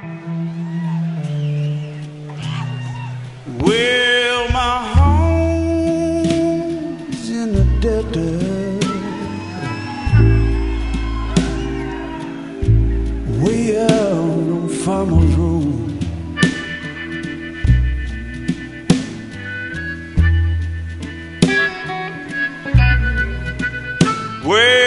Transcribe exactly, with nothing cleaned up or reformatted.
Well, my home's in the desert, way out on Farmer's Road. Well,